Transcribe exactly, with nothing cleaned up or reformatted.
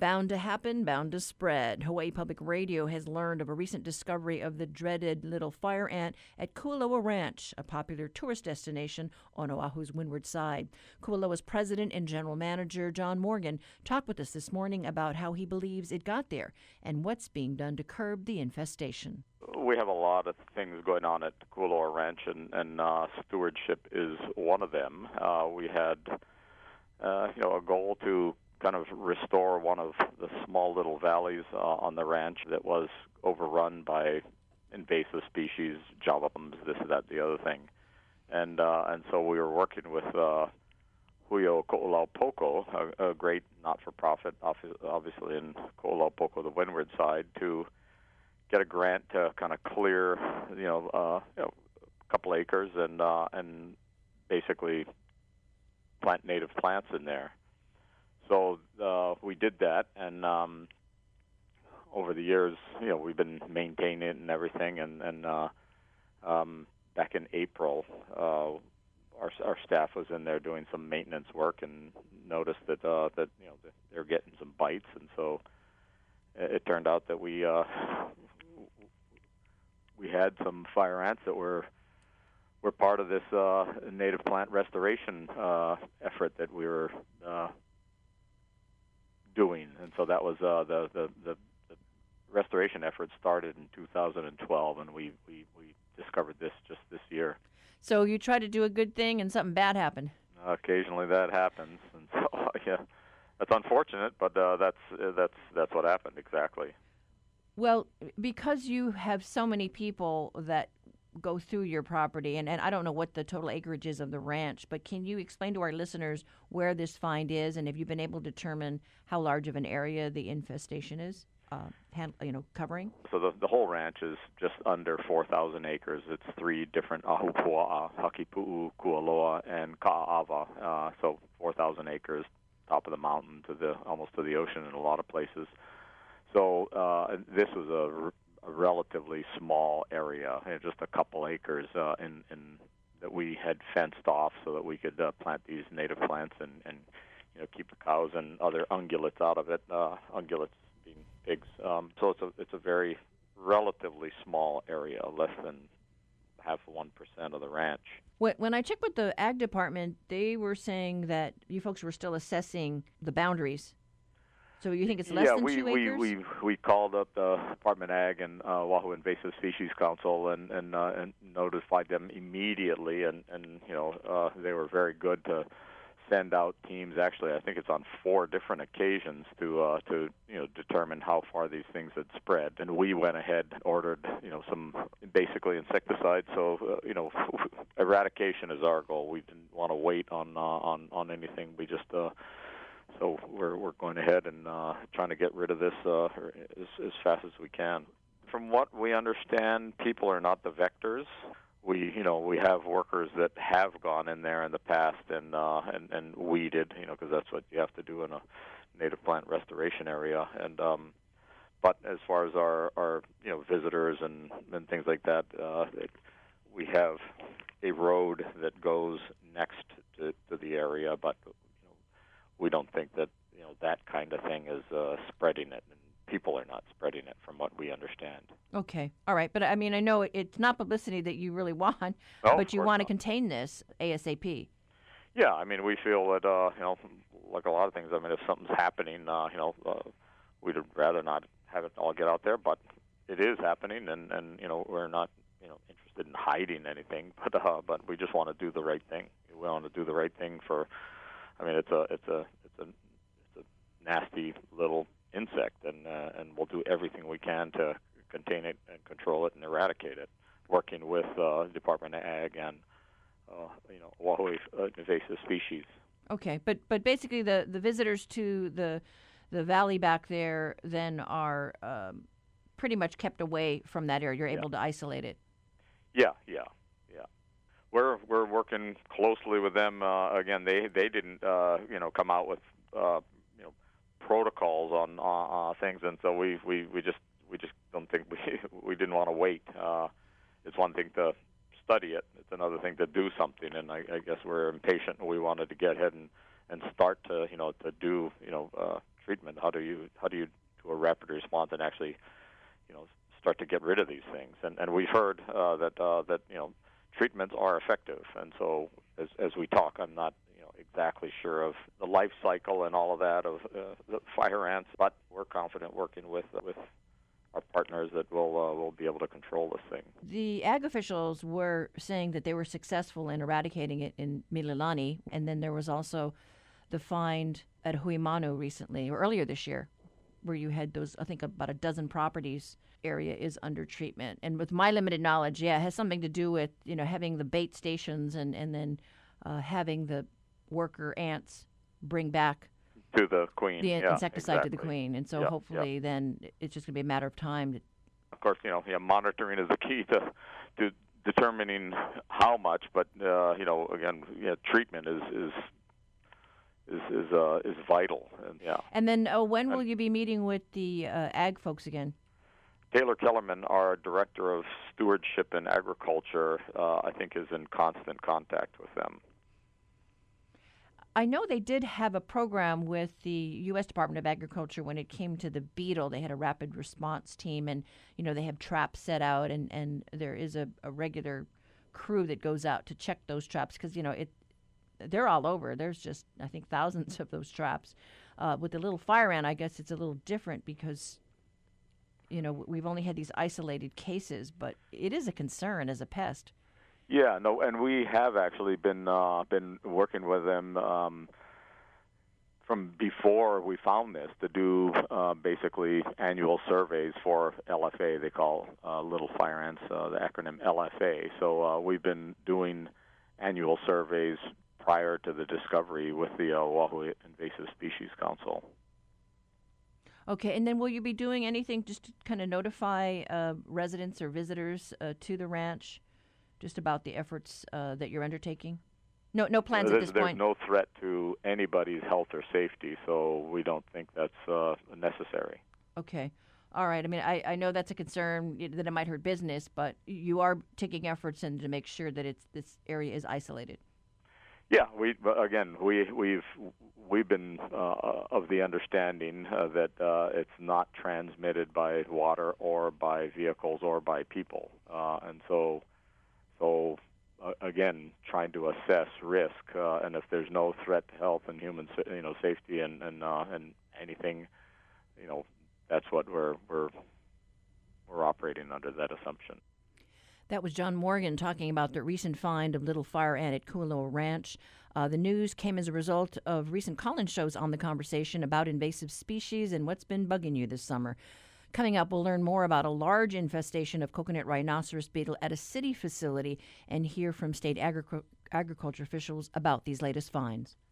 Bound to happen, bound to spread. Hawaii Public Radio has learned of a recent discovery of the dreaded little fire ant at Kualoa Ranch, a popular tourist destination on Oahu's windward side. Kualoa's president and general manager, John Morgan, talked with us this morning about how he believes it got there and what's being done to curb the infestation. We have a lot of things going on at Kualoa Ranch, and, and uh, stewardship is one of them. Uh, we had uh, you know, a goal to kind of restore one of the small little valleys uh, on the ranch that was overrun by invasive species, java plums, this, that, the other thing. And uh, and so we were working with uh, Huio Ko'olaupoko, a, a great not-for-profit, obviously in Ko'olaupoko, the windward side, to get a grant to kind of clear, you know, uh, you know a couple acres and uh, and basically plant native plants in there. So uh, we did that, and um, over the years, you know, we've been maintaining it and everything. And, and uh, um, back in April, uh, our our staff was in there doing some maintenance work and noticed that uh, that you know they're getting some bites, and so it, it turned out that we uh, we had some fire ants that were were part of this uh, native plant restoration uh, effort that we were Uh, doing, and so that was uh, the, the the the restoration effort started in two thousand twelve, and we, we we discovered this just this year. So you try to do a good thing, and something bad happened. Uh, occasionally, that happens, and so yeah, that's unfortunate, but uh, that's uh, that's that's what happened exactly. Well, because you have so many people that go through your property, and, and I don't know what the total acreage is of the ranch, but can you explain to our listeners where this find is, and have you been able to determine how large of an area the infestation is, uh, hand, you know, covering? So the the whole ranch is just under four thousand acres. It's three different ahupua'a, Hakipu'u, Kualoa, and Ka'ava. Uh, so four thousand acres, top of the mountain to the almost to the ocean in a lot of places. So uh, this was a a relatively small area, just a couple acres uh, in, in that we had fenced off so that we could uh, plant these native plants and, and you know keep the cows and other ungulates out of it. Uh, ungulates being pigs. Um, so it's a it's a very relatively small area, less than half of one percent of the ranch. When I checked with the ag department, they were saying that you folks were still assessing the boundaries. So you think it's less yeah, than we, two we, acres? we we called up the Department of Ag and uh, Oahu Invasive Species Council and and, uh, and notified them immediately, and and you know uh, they were very good to send out teams. Actually, I think it's on four different occasions to uh, to you know determine how far these things had spread. And we went ahead and ordered you know some basically insecticides. So uh, you know eradication is our goal. We didn't want to wait on uh, on on anything. We just uh, So we're we're going ahead and uh, trying to get rid of this uh, as, as fast as we can. From what we understand, people are not the vectors. We you know we have workers that have gone in there in the past and uh, and and weeded, you know, because that's what you have to do in a native plant restoration area. And um, but as far as our, our you know visitors and, and things like that, uh, it, we have a road that goes next to, to the area, but we don't think that you know that kind of thing is uh, spreading it, and people are not spreading it, from what we understand. Okay, all right, but I mean, I know it's not publicity that you really want, no, but you want to not. contain this ASAP. Yeah, I mean, we feel that uh, you know, like a lot of things. I mean, if something's happening, uh, you know, uh, we'd rather not have it all get out there, but it is happening, and, and you know, we're not you know interested in hiding anything, but uh, but we just want to do the right thing. We want to do the right thing for. I mean, it's a it's a it's a it's a nasty little insect, and uh, and we'll do everything we can to contain it and control it and eradicate it, working with uh, Department of Ag and uh, you know Oahu invasive species. Okay, but but basically the, the visitors to the the valley back there then are um, pretty much kept away from that area. You're able yeah. to isolate it. Yeah, yeah. We're we're working closely with them. Uh, again, they they didn't uh, you know come out with uh, you know protocols on uh, uh, things, and so we, we, we just we just don't think we we didn't want to wait. Uh, it's one thing to study it; it's another thing to do something. And I, I guess we're impatient, and we wanted to get ahead and, and start to you know to do you know uh, treatment. How do you how do you do a rapid response and actually, you know, start to get rid of these things? And and we've heard uh, that uh, that you know treatments are effective. And so as as we talk, I'm not you know exactly sure of the life cycle and all of that of uh, the fire ants, but we're confident working with with our partners that we'll uh, will be able to control this thing. The ag officials were saying that they were successful in eradicating it in Mililani, and then there was also the find at Huimanu recently, or earlier this year, where you had those, I think about a dozen properties area is under treatment. And with my limited knowledge, yeah, it has something to do with, you know, having the bait stations and, and then uh, having the worker ants bring back to the queen, the yeah, insecticide exactly. to the queen. And so yep, hopefully yep. then it's just going to be a matter of time. To... Of course, you know, yeah, monitoring is the key to to determining how much, but, uh, you know, again, yeah, treatment is is is is, uh, is vital. And, yeah. and then uh, when will and, you be meeting with the uh, ag folks again? Taylor Kellerman, our Director of Stewardship and Agriculture, uh, I think is in constant contact with them. I know they did have a program with the U S Department of Agriculture when it came to the beetle. They had a rapid response team, and, you know, they have traps set out, and, and there is a, a regular crew that goes out to check those traps because, you know, it they're all over. There's just, I think, thousands of those traps. Uh, with the little fire ant, I guess it's a little different because, you know, we've only had these isolated cases, but it is a concern as a pest. Yeah, no, and we have actually been uh, been working with them um, from before we found this to do uh, basically annual surveys for L F A. They call uh, little fire ants, uh, the acronym L F A. So uh, we've been doing annual surveys prior to the discovery with the uh, Oahu Invasive Species Council. Okay, and then will you be doing anything just to kind of notify uh, residents or visitors uh, to the ranch? Just about the efforts uh, that you're undertaking? No, no plans there's, at this there's point. There's no threat to anybody's health or safety, so we don't think that's uh, necessary. Okay, all right. I mean, I, I know that's a concern that it might hurt business, but you are taking efforts in to make sure that it's this area is isolated. Yeah, we again we we've we've been uh, of the understanding uh, that uh, it's not transmitted by water or by vehicles or by people, uh, and so. So, uh, again, trying to assess risk, uh, and if there's no threat to health and human, you know, safety and and, uh, and anything, you know, that's what we're we're we're operating under that assumption. That was John Morgan talking about the recent find of little fire ant at Kualoa Ranch. Uh, the news came as a result of recent call-in shows on the conversation about invasive species and what's been bugging you this summer. Coming up, we'll learn more about a large infestation of coconut rhinoceros beetle at a city facility and hear from state agric- agriculture officials about these latest finds.